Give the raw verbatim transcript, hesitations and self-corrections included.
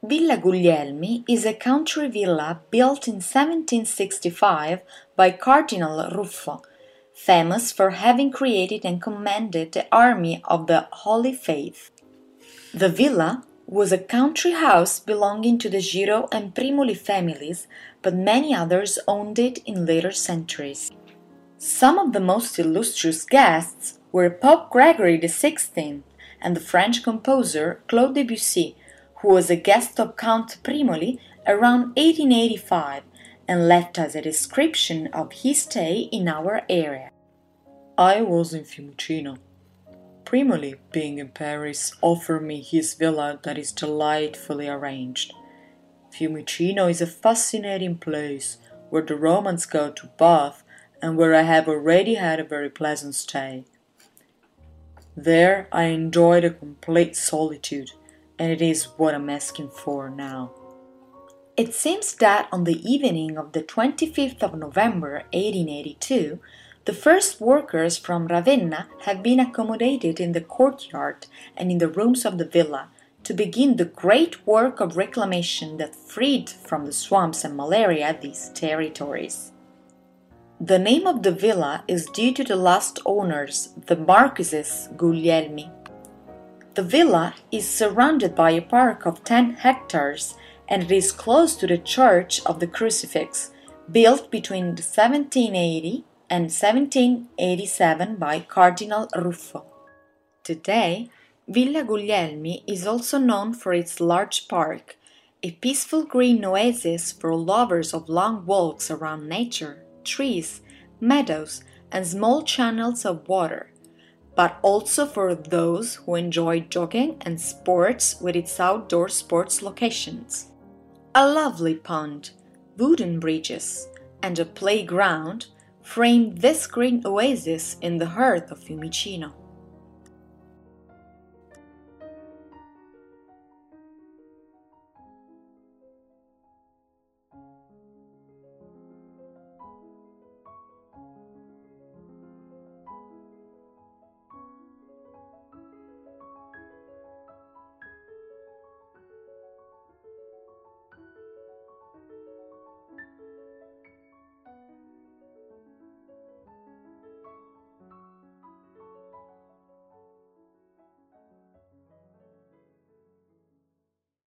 Villa Guglielmi is a country villa built in seventeen sixty-five by Cardinal Ruffo, famous for having created and commanded the army of the Holy Faith. The villa was a country house belonging to the Giro and Primuli families, but many others owned it in later centuries. Some of the most illustrious guests were Pope Gregory the sixteenth and the French composer Claude Debussy, who was a guest of Count Primoli around eighteen eighty-five and left us a description of his stay in our area. I was in Fiumicino. Primoli, being in Paris, offered me his villa that is delightfully arranged. Fiumicino is a fascinating place where the Romans go to bath and where I have already had a very pleasant stay. There I enjoyed a complete solitude, and it is what I'm asking for now. It seems that on the evening of the twenty-fifth of November eighteen eighty-two, the first workers from Ravenna have been accommodated in the courtyard and in the rooms of the villa to begin the great work of reclamation that freed from the swamps and malaria these territories. The name of the villa is due to the last owners, the Marquises Guglielmi. The villa is surrounded by a park of ten hectares and it is close to the Church of the Crucifix, built between seventeen eighty and seventeen eighty-seven by Cardinal Ruffo. Today, Villa Guglielmi is also known for its large park, a peaceful green oasis for lovers of long walks around nature, trees, meadows, and small channels of water, but also for those who enjoy jogging and sports with its outdoor sports locations. A lovely pond, wooden bridges, and a playground frame this green oasis in the heart of Fiumicino.